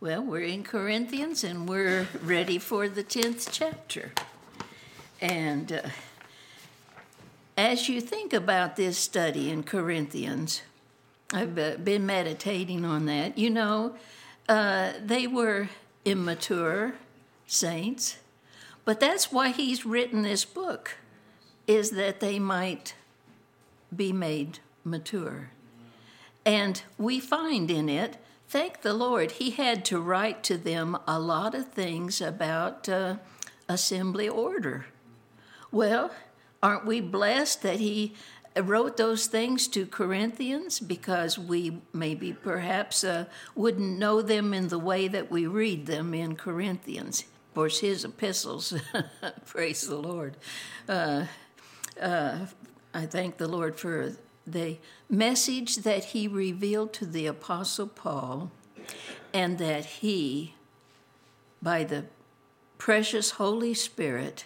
Well, we're in Corinthians and we're ready for the 10th chapter. And as you think about this study in Corinthians, I've been meditating on that. You know, they were immature saints, but that's why he's written this book, is that they might be made mature. And we find in it, thank the Lord, he had to write to them a lot of things about assembly order. Well, aren't we blessed that he wrote those things to Corinthians, because we maybe perhaps wouldn't know them in the way that we read them in Corinthians. Of course, his epistles, praise the Lord. I thank the Lord for the message that he revealed to the Apostle Paul, and that he, by the precious Holy Spirit,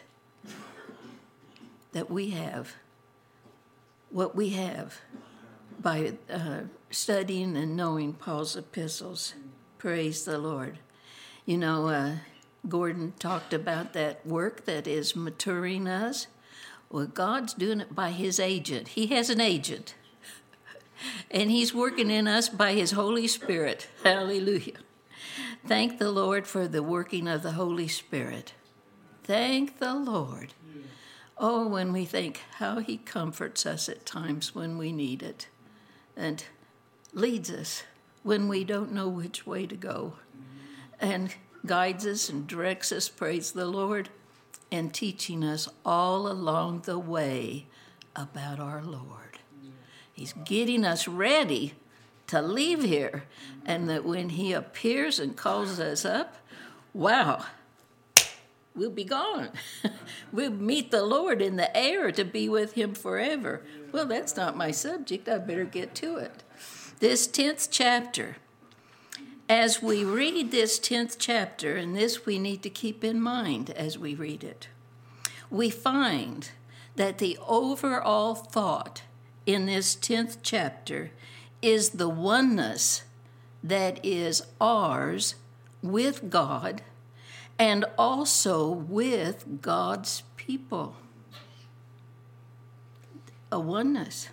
that we have what we have by studying and knowing Paul's epistles. Praise the Lord. You know, Gordon talked about that work that is maturing us. Well, God's doing it by his agent. He has an agent. And he's working in us by his Holy Spirit. Hallelujah. Thank the Lord for the working of the Holy Spirit. Thank the Lord. Oh, when we think how he comforts us at times when we need it, and leads us when we don't know which way to go, and guides us and directs us, praise the Lord, and teaching us all along the way about our Lord. He's getting us ready to leave here, and that when he appears and calls us up, wow, we'll be gone. We'll meet the Lord in the air to be with him forever. Well, that's not my subject. I better get to it. This 10th chapter. As we read this 10th chapter, and this we need to keep in mind as we read it, we find that the overall thought in this 10th chapter is the oneness that is ours with God, and also with God's people. A oneness.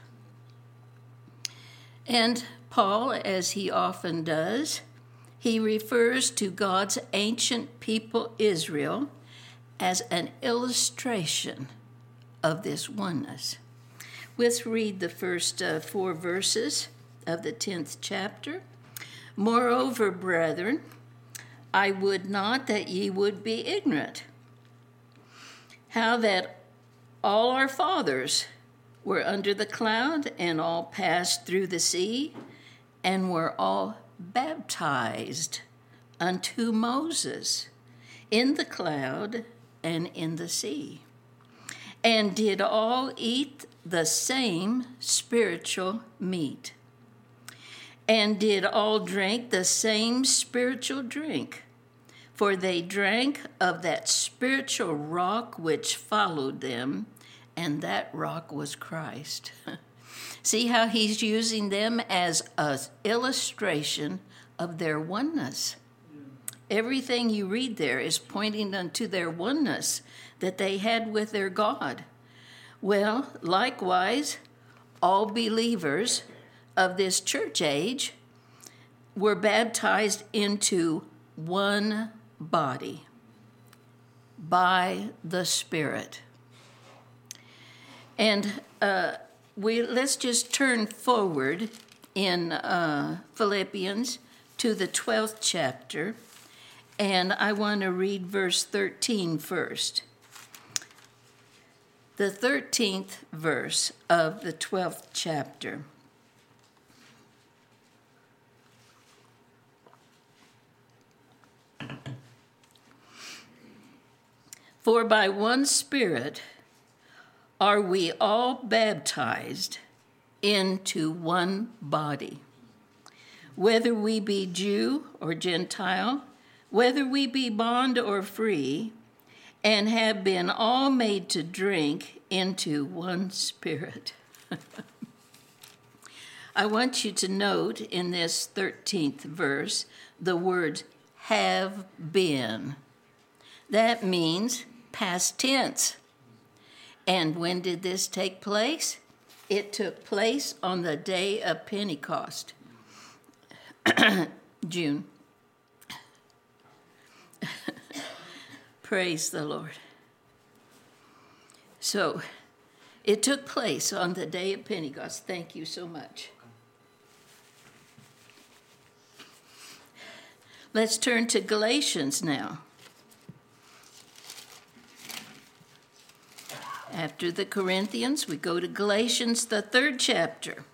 And Paul, as he often does, he refers to God's ancient people, Israel, as an illustration of this oneness. Let's read the first 4 verses of the 10th chapter. Moreover, brethren, I would not that ye would be ignorant, how that all our fathers were under the cloud, and all passed through the sea, and were all baptized unto Moses in the cloud and in the sea, and did all eat the same spiritual meat, and did all drink the same spiritual drink, for they drank of that spiritual rock which followed them, and that rock was Christ. See how he's using them as an illustration of their oneness. Everything you read there is pointing unto their oneness that they had with their God. Well, likewise, all believers of this church age were baptized into one body by the Spirit. And let's just turn forward in Philippians to the 12th chapter, and I want to read verse 13 first. The 13th verse of the 12th chapter. For by one Spirit are we all baptized into one body, whether we be Jew or Gentile, whether we be bond or free, and have been all made to drink into one Spirit. I want you to note in this 13th verse the word have been. That means past tense. And when did this take place? It took place on the day of Pentecost, June. Praise the Lord. So, it took place on the day of Pentecost. Thank you so much. Let's turn to Galatians now. After the Corinthians, we go to Galatians, the 3rd chapter.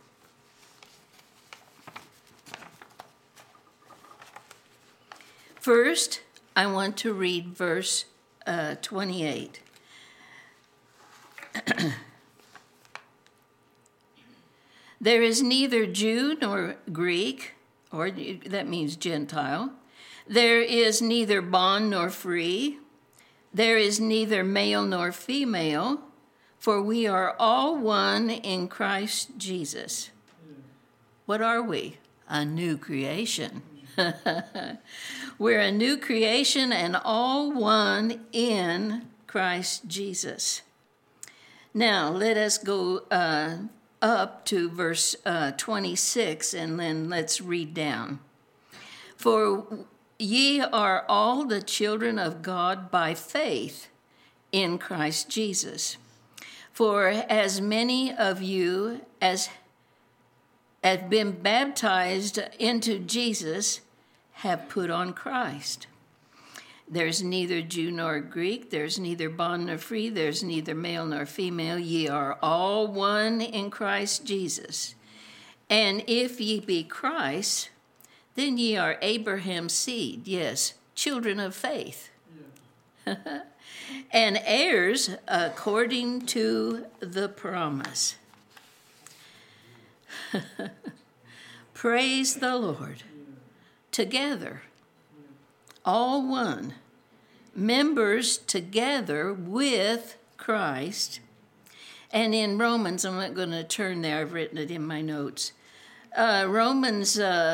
First, I want to read verse 28. There is neither Jew nor Greek, or that means Gentile. There is neither bond nor free. There is neither male nor female, for we are all one in Christ Jesus. What are we? A new creation. We're a new creation and all one in Christ Jesus. Now, let us go up to verse 26, and then let's read down. For ye are all the children of God by faith in Christ Jesus. For as many of you as have been baptized into Jesus have put on Christ. There's neither Jew nor Greek, there's neither bond nor free, there's neither male nor female. Ye are all one in Christ Jesus. And if ye be Christ, then ye are Abraham's seed, yes, children of faith. Yeah. And heirs according to the promise. Praise the Lord. Together, all one, members together with Christ. And in Romans, I'm not going to turn there, I've written it in my notes. Romans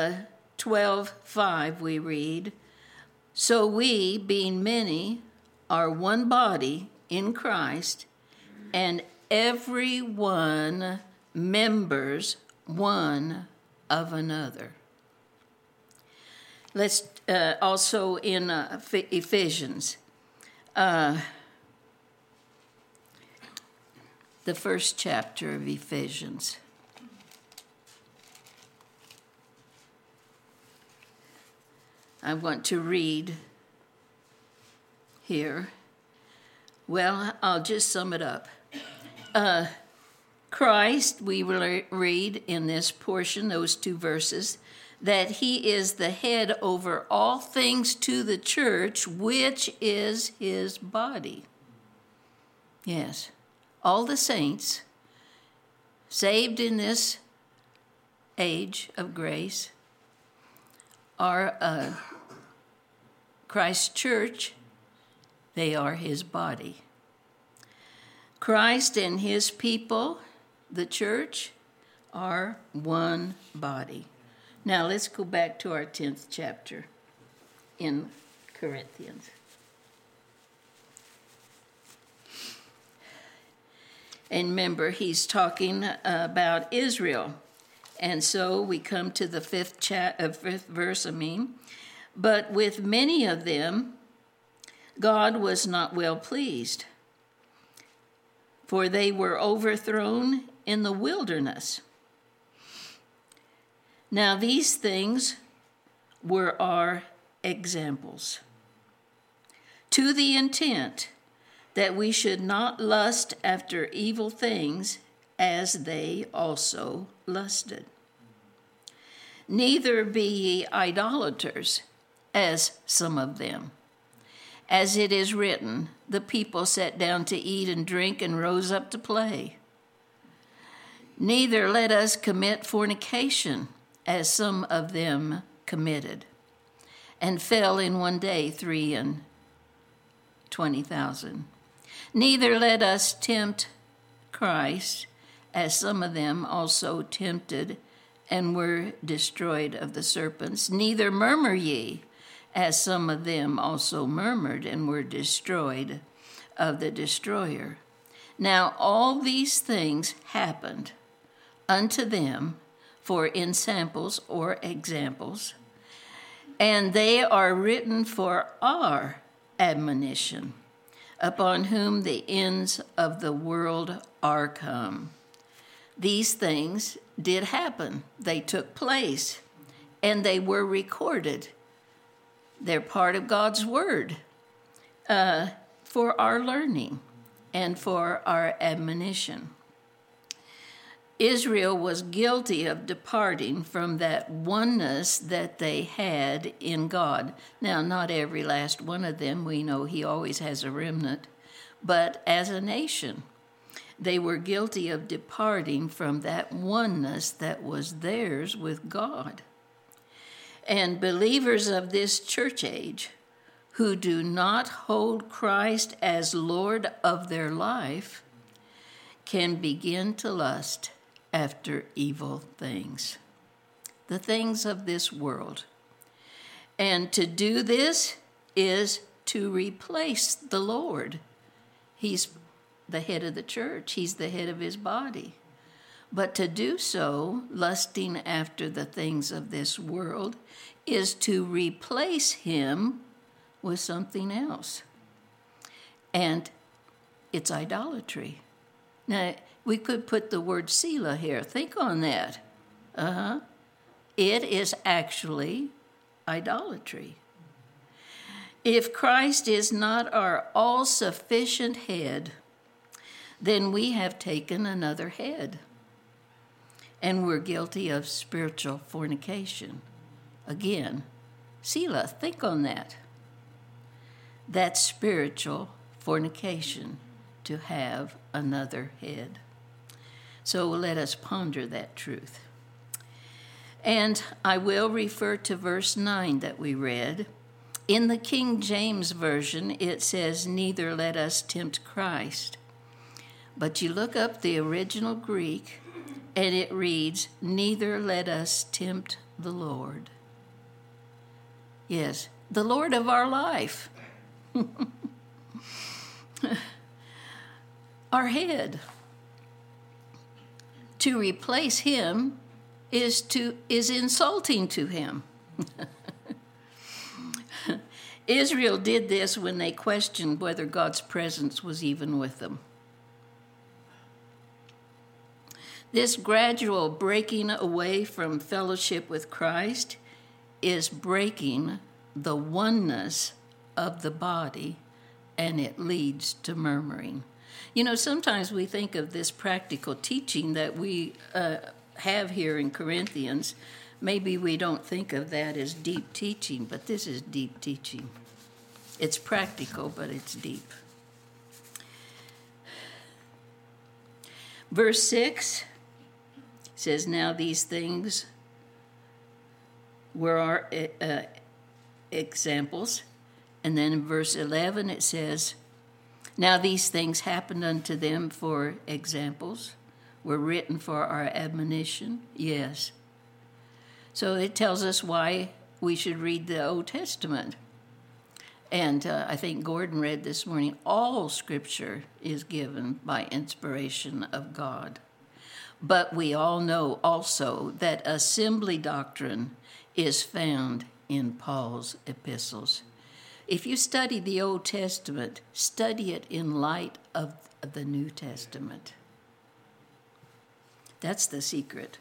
12:5 we read, so we, being many, are one body in Christ, and every one members one of another. Let's also in Ephesians, the 1st chapter of Ephesians. I want to read here. Well, I'll just sum it up. Christ, we will read in this portion, those 2 verses, that he is the head over all things to the church, which is his body. Yes, all the saints saved in this age of grace are Christ's church. They are his body. Christ and his people, the church, are one body. Now let's go back to our 10th chapter in Corinthians. And remember, he's talking about Israel. And so we come to the 5th verse, But with many of them, God was not well pleased, for they were overthrown in the wilderness. Now these things were our examples, to the intent that we should not lust after evil things as they also lusted. Neither be ye idolaters, as some of them. As it is written, the people sat down to eat and drink and rose up to play. Neither let us commit fornication, as some of them committed, and fell in one day 320,000. Neither let us tempt Christ, as some of them also tempted and were destroyed of the serpents. Neither murmur ye, as some of them also murmured and were destroyed of the destroyer. Now all these things happened unto them for ensamples or examples, and they are written for our admonition, upon whom the ends of the world are come. These things did happen. They took place, and they were recorded. They're part of God's word for our learning and for our admonition. Israel was guilty of departing from that oneness that they had in God. Now, not every last one of them. We know he always has a remnant. But as a nation, they were guilty of departing from that oneness that was theirs with God. And believers of this church age who do not hold Christ as Lord of their life can begin to lust after evil things, the things of this world. And to do this is to replace the Lord. He's the head of the church. He's the head of his body. But to do so, lusting after the things of this world, is to replace him with something else. And it's idolatry. Now, we could put the word Selah here. Think on that. It is actually idolatry. If Christ is not our all-sufficient head, then we have taken another head, and we're guilty of spiritual fornication. Again, Selah, think on that. That's spiritual fornication, to have another head. So let us ponder that truth. And I will refer to verse 9 that we read. In the King James Version, it says, neither let us tempt Christ. But you look up the original Greek, and it reads, neither let us tempt the Lord. Yes, the Lord of our life. Our head. To replace him is insulting to him. Israel did this when they questioned whether God's presence was even with them. This gradual breaking away from fellowship with Christ is breaking the oneness of the body, and it leads to murmuring. You know, sometimes we think of this practical teaching that we have here in Corinthians. Maybe we don't think of that as deep teaching, but this is deep teaching. It's practical, but it's deep. Verse 6 says, now these things were our examples. And then in verse 11 it says, now these things happened unto them for examples, were written for our admonition. Yes. So it tells us why we should read the Old Testament. And I think Gordon read this morning, all Scripture is given by inspiration of God. But we all know also that assembly doctrine is found in Paul's epistles. If you study the Old Testament, study it in light of the New Testament. That's the secret.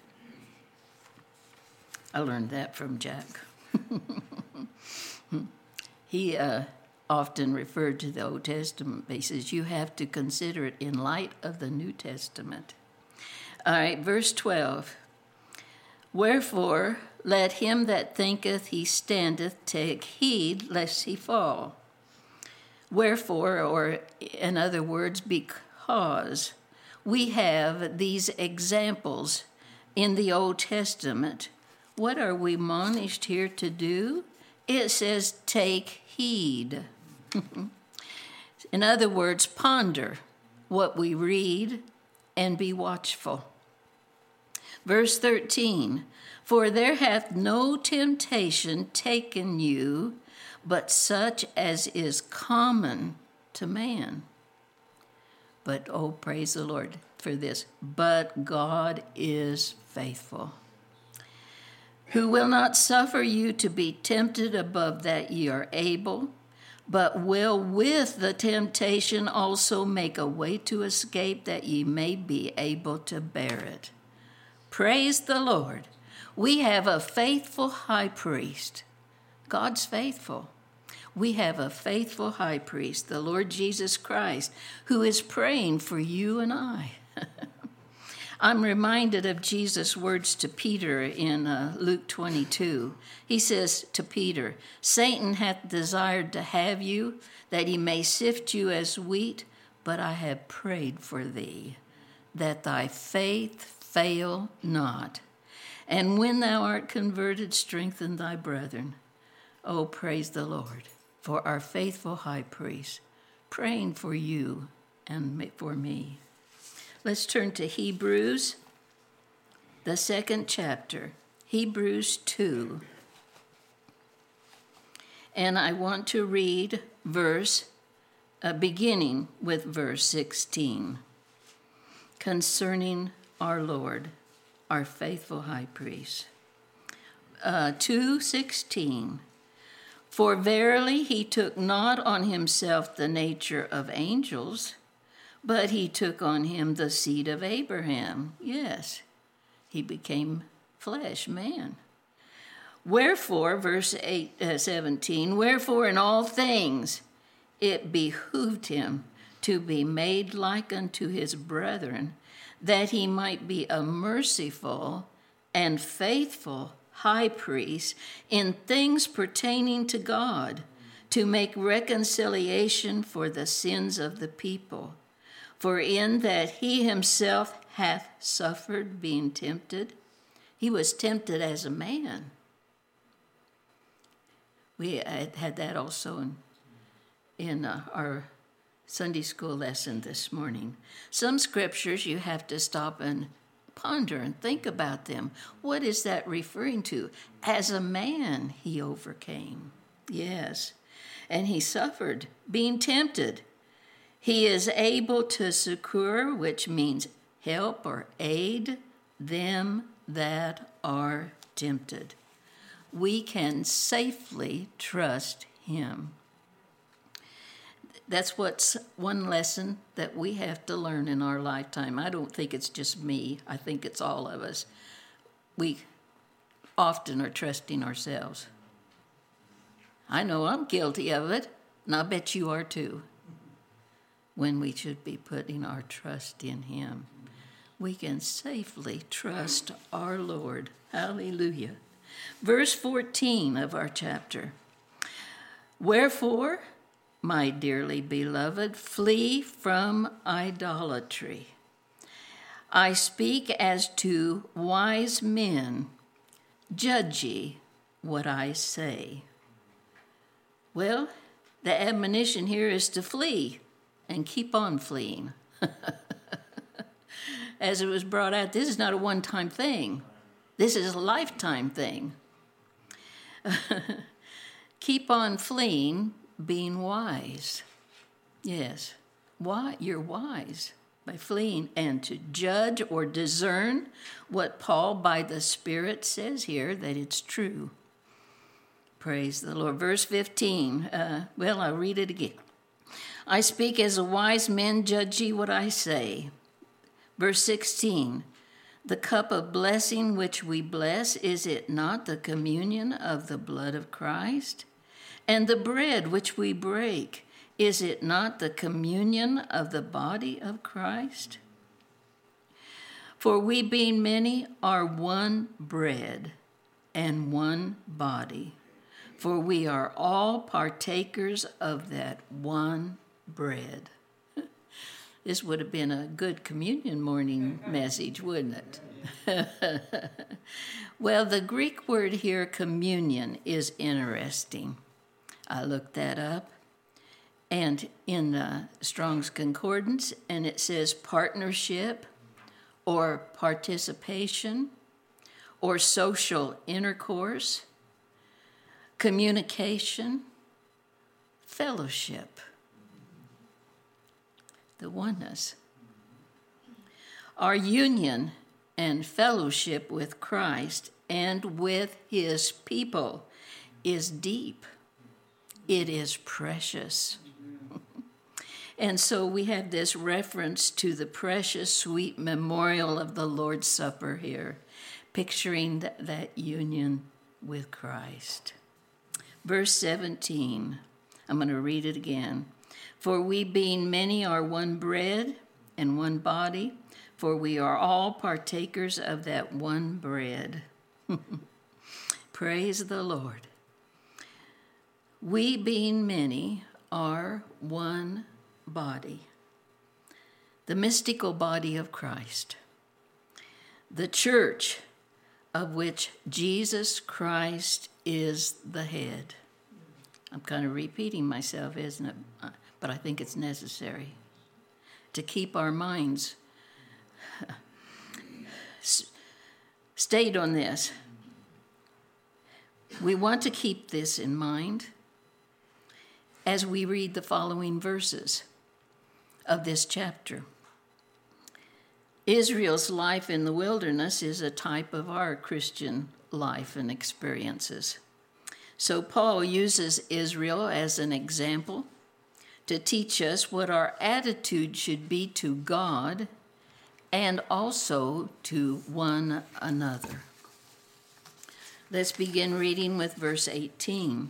I learned that from Jack. He often referred to the Old Testament, but he says you have to consider it in light of the New Testament. All right, verse 12. Wherefore, let him that thinketh he standeth take heed lest he fall. Wherefore, or in other words, because we have these examples in the Old Testament, what are we admonished here to do? It says, take heed. In other words, ponder what we read and be watchful. Verse 13, for there hath no temptation taken you, but such as is common to man. But, oh, praise the Lord for this, but God is faithful, who will not suffer you to be tempted above that ye are able, but will with the temptation also make a way to escape, that ye may be able to bear it. Praise the Lord. We have a faithful high priest. God's faithful. We have a faithful high priest, the Lord Jesus Christ, who is praying for you and I. I'm reminded of Jesus' words to Peter in Luke 22. He says to Peter, Satan hath desired to have you, that he may sift you as wheat, but I have prayed for thee, that thy faith fail not. And when thou art converted, strengthen thy brethren. Oh, praise the Lord for our faithful high priest, praying for you and for me. Let's turn to Hebrews, the 2nd chapter, Hebrews 2. And I want to read beginning with verse 16, concerning our Lord, our faithful high priest. 2:16. For verily he took not on himself the nature of angels, but he took on him the seed of Abraham. Yes, he became flesh, man. Wherefore, verse 17, wherefore in all things it behooved him to be made like unto his brethren, that he might be a merciful and faithful high priest in things pertaining to God, to make reconciliation for the sins of the people. For in that he himself hath suffered being tempted, he was tempted as a man. We had that also in our Sunday school lesson this morning. Some scriptures you have to stop and ponder and think about them. What is that referring to? As a man, he overcame. Yes. And he suffered, being tempted. He is able to succor, which means help or aid them that are tempted. We can safely trust him. That's what's one lesson that we have to learn in our lifetime. I don't think it's just me. I think it's all of us. We often are trusting ourselves. I know I'm guilty of it, and I bet you are too. When we should be putting our trust in him, we can safely trust our Lord. Hallelujah. Verse 14 of our chapter. Wherefore, my dearly beloved, flee from idolatry. I speak as to wise men. Judge ye what I say. Well, the admonition here is to flee and keep on fleeing. As it was brought out, this is not a one-time thing. This is a lifetime thing. Keep on fleeing, being wise. Yes, why? You're wise by fleeing, and to judge or discern what Paul by the Spirit says here, that it's true. Praise the Lord. Verse 15, I'll read it again. I speak as a wise man, judge ye what I say. Verse 16, the cup of blessing which we bless, is it not the communion of the blood of Christ? And the bread which we break, is it not the communion of the body of Christ? For we being many are one bread and one body, for we are all partakers of that one bread. This would have been a good communion morning message, wouldn't it? Well, the Greek word here, communion, is interesting. I looked that up, and in Strong's Concordance, and it says partnership or participation or social intercourse, communication, fellowship, the oneness. Our union and fellowship with Christ and with his people is deep. It is precious. And so we have this reference to the precious, sweet memorial of the Lord's Supper here, picturing that union with Christ. Verse 17, I'm going to read it again. For we being many are one bread and one body, for we are all partakers of that one bread. Praise the Lord. We being many are one body, the mystical body of Christ, the church of which Jesus Christ is the head. I'm kind of repeating myself, isn't it? But I think it's necessary to keep our minds stayed on this. We want to keep this in mind as we read the following verses of this chapter. Israel's life in the wilderness is a type of our Christian life and experiences. So Paul uses Israel as an example to teach us what our attitude should be to God and also to one another. Let's begin reading with verse 18.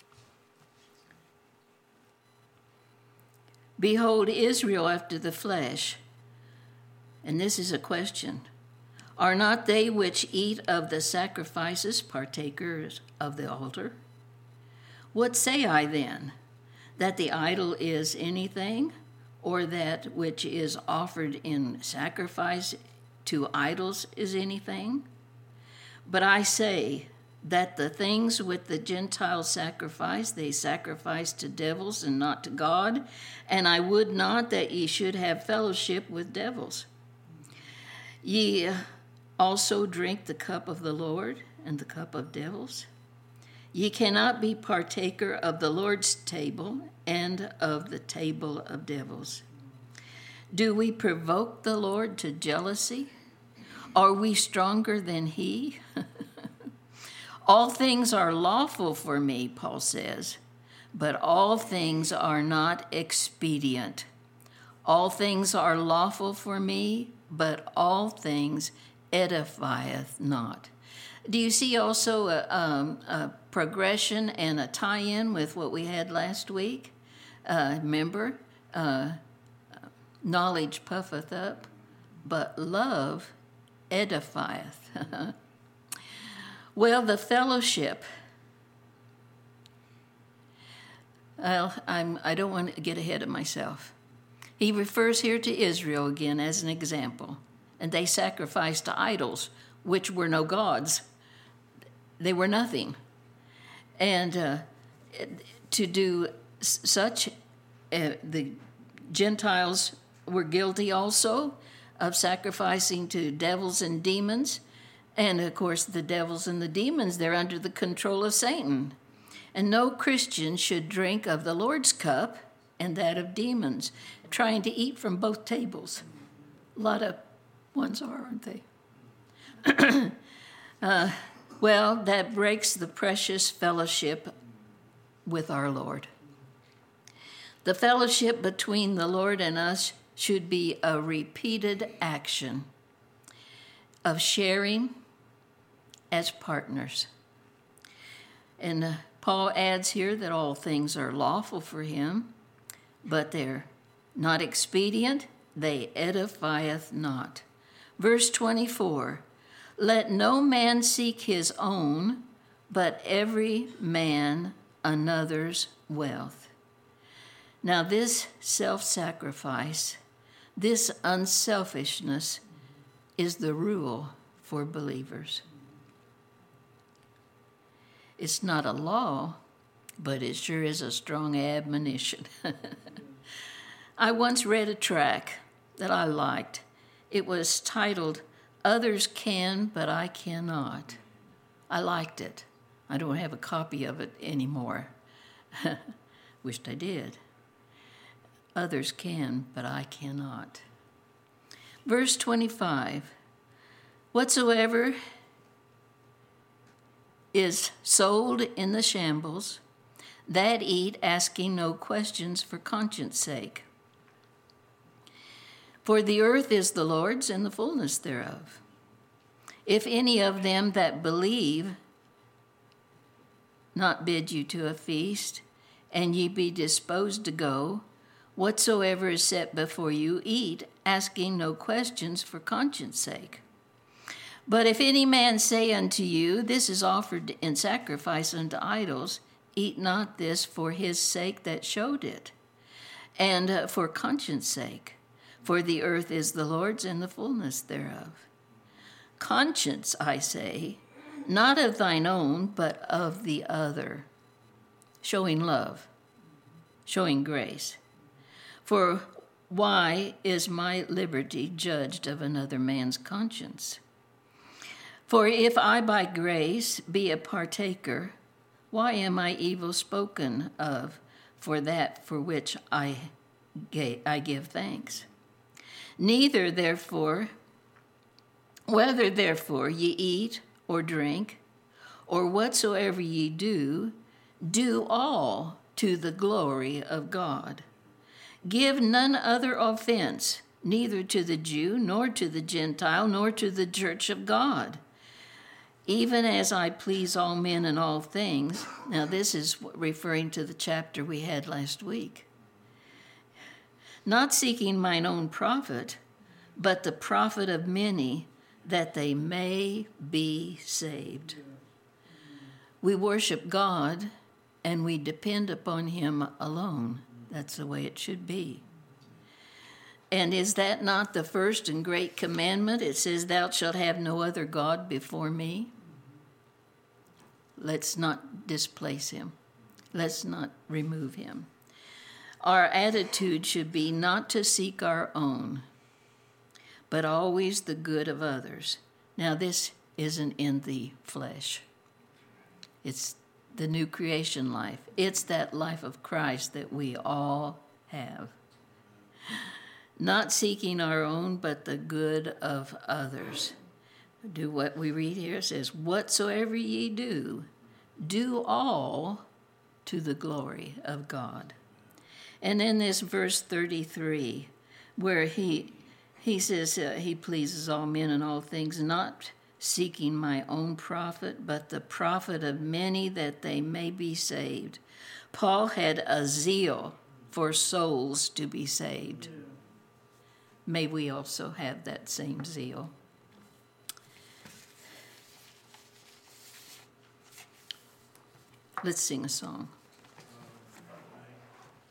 Behold, Israel after the flesh, and this is a question, are not they which eat of the sacrifices partakers of the altar? What say I then? That the idol is anything, or that which is offered in sacrifice to idols is anything? But I say that the things which the Gentiles sacrifice, they sacrifice to devils and not to God, and I would not that ye should have fellowship with devils. Ye also drink the cup of the Lord and the cup of devils. Ye cannot be partaker of the Lord's table and of the table of devils. Do we provoke the Lord to jealousy? Are we stronger than he? All things are lawful for me, Paul says, but all things are not expedient. All things are lawful for me, but all things edifieth not. Do you see also a progression and a tie-in with what we had last week? Remember, knowledge puffeth up, but love edifieth. Well, the fellowship. I don't want to get ahead of myself. He refers here to Israel again as an example. And they sacrificed to idols, which were no gods. They were nothing. And to do such, the Gentiles were guilty also of sacrificing to devils and demons. And, of course, the devils and the demons, they're under the control of Satan. And no Christian should drink of the Lord's cup and that of demons, trying to eat from both tables. A lot of ones are, aren't they? Well, that breaks the precious fellowship with our Lord. The fellowship between the Lord and us should be a repeated action of sharing as partners. And Paul adds here that all things are lawful for him, but they're not expedient, they edifieth not. Verse 24, let no man seek his own, but every man another's wealth. Now this self-sacrifice, this unselfishness is the rule for believers. It's not a law, but it sure is a strong admonition. I once read a tract that I liked. It was titled, Others can, but I cannot. I liked it. I don't have a copy of it anymore. Wished I did. Others can, but I cannot. Verse 25. Whatsoever is sold in the shambles, that eat, asking no questions for conscience sake. For the earth is the Lord's and the fullness thereof. If any of them that believe not bid you to a feast, and ye be disposed to go, whatsoever is set before you, eat, asking no questions for conscience sake. But if any man say unto you, this is offered in sacrifice unto idols, eat not this for his sake that showed it, and for conscience sake. For the earth is the Lord's and the fullness thereof. Conscience, I say, not of thine own, but of the other, showing love, showing grace. For why is my liberty judged of another man's conscience? For if I by grace be a partaker, why am I evil spoken of for that for which I give thanks? Neither, therefore, whether therefore ye eat or drink, or whatsoever ye do, do all to the glory of God. Give none other offense, neither to the Jew, nor to the Gentile, nor to the church of God, even as I please all men in all things. Now this is referring to the chapter we had last week. Not seeking mine own profit, but the profit of many, that they may be saved. We worship God, and we depend upon him alone. That's the way it should be. And is that not the first and great commandment? It says, thou shalt have no other God before me. Let's not displace him. Let's not remove him. Our attitude should be not to seek our own, but always the good of others. Now, this isn't in the flesh. It's the new creation life. It's that life of Christ that we all have. Not seeking our own, but the good of others. Do what we read here. It says, whatsoever ye do, do all to the glory of God. And in this verse 33, where he says he pleases all men in all things, not seeking my own profit, but the profit of many, that they may be saved. Paul had a zeal for souls to be saved. May we also have that same zeal. Let's sing a song.